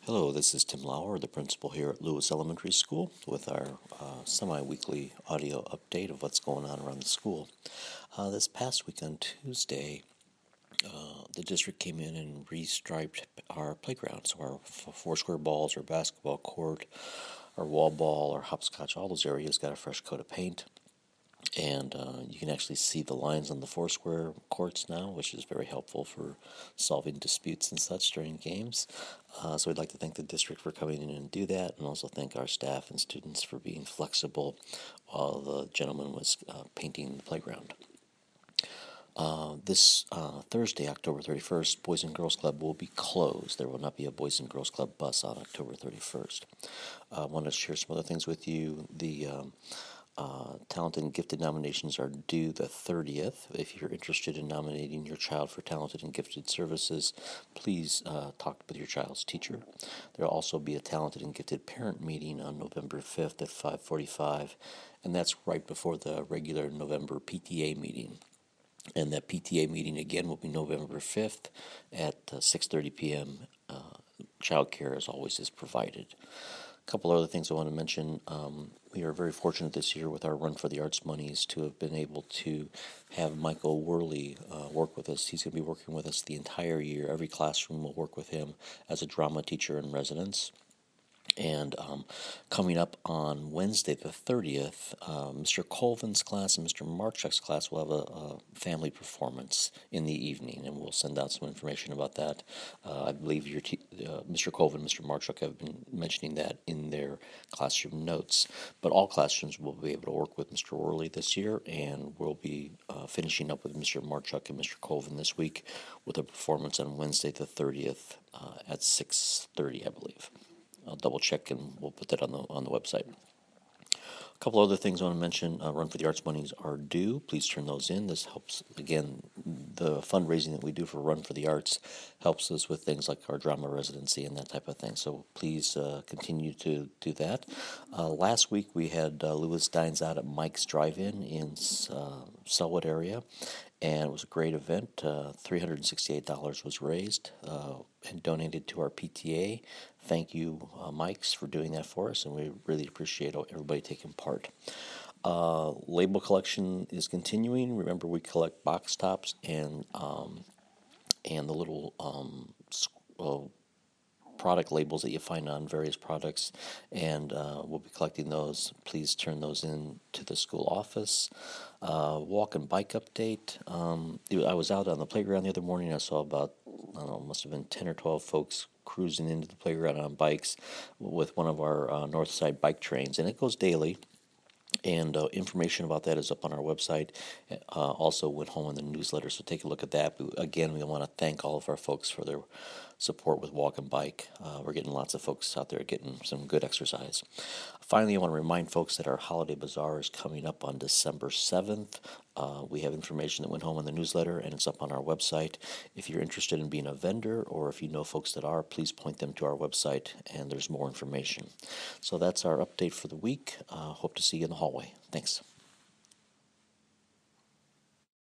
Hello, this is Tim Lauer, the principal here at Lewis Elementary School, with our semi-weekly audio update of what's going on around the school. This past week on Tuesday, the district came in and restriped our playground. So our four square balls, our basketball court, our wall ball, our hopscotch, all those areas got a fresh coat of paint. And you can actually see the lines on the four square courts now, which is very helpful for solving disputes and such during games. So we'd like to thank the district for coming in and do that, and also thank our staff and students for being flexible while the gentleman was painting the playground. This Thursday, October 31st, Boys and Girls Club will be closed. There will not be a Boys and Girls Club bus on October 31st. I want to share some other things with you. The Talented and Gifted nominations are due the 30th. If you're interested in nominating your child for Talented and Gifted services, please talk with your child's teacher. There will also be a Talented and Gifted parent meeting on November 5th at 5:45, and that's right before the regular November PTA meeting. And that PTA meeting again will be November 5th at 6:30 p.m. Childcare, as always, is provided. A couple other things I want to mention. We are very fortunate this year with our Run for the Arts monies to have been able to have Michael Worley work with us. He's going to be working with us the entire year. Every classroom will work with him as a drama teacher in residence. And coming up on Wednesday the 30th, Mr. Colvin's class and Mr. Marchuk's class will have a family performance in the evening, and we'll send out some information about that. I believe Mr. Colvin and Mr. Marchuk have been mentioning that in their classroom notes. But all classrooms will be able to work with Mr. Worley this year, and we'll be finishing up with Mr. Marchuk and Mr. Colvin this week with a performance on Wednesday the 30th at 6:30, I believe. I'll double check and we'll put that on the website. A couple other things I want to mention. Run for the Arts monies are due. Please turn those in. This helps, again, the fundraising that we do for Run for the Arts helps us with things like our drama residency and that type of thing. So please continue to do that. Last week we had Lewis Dines Out at Mike's Drive-In in Selwood area. And it was a great event. $368 was raised and donated to our PTA. Thank you, Mike's, for doing that for us, and we really appreciate everybody taking part. Label collection is continuing. Remember, we collect box tops and the little product labels that you find on various products, and we'll be collecting those. Please turn those in to the school office. Walk and bike update. I was out on the playground the other morning. I saw about, I don't know, must have been 10 or 12 folks cruising into the playground on bikes with one of our North Side bike trains, and it goes daily. And information about that is up on our website. Also went home in the newsletter, so take a look at that. But again, we want to thank all of our folks for their support with Walk and Bike. We're getting lots of folks out there getting some good exercise. Finally, I want to remind folks that our Holiday Bazaar is coming up on December 7th. We have information that went home in the newsletter, and it's up on our website. If you're interested in being a vendor, or if you know folks that are, please point them to our website, and there's more information. So that's our update for the week. Hope to see you in the hallway. Thanks.